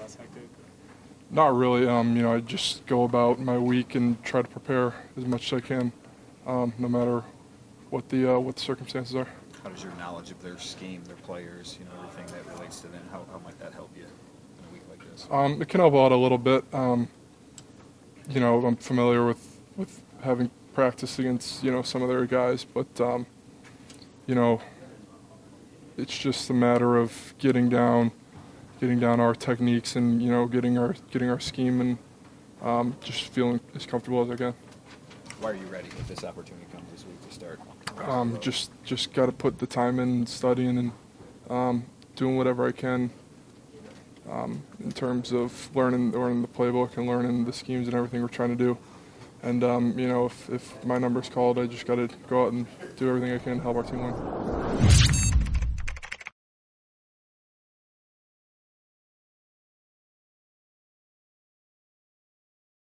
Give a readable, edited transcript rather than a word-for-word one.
less hectic? Not really. I just go about my week and try to prepare as much as I can, no matter what the circumstances are. How does your knowledge of their scheme, their players, everything that relates to them, how might that help you in a week like this? It can help out a little bit. I'm familiar with having practice against some of their guys, but it's just a matter of getting down our techniques and getting our scheme and just feeling as comfortable as I can. Why are you ready if this opportunity comes this week to start? Just got to put the time in, studying and doing whatever I can in terms of learning the playbook and learning the schemes and everything we're trying to do. And if my number's called, I just got to go out and do everything I can to help our team win.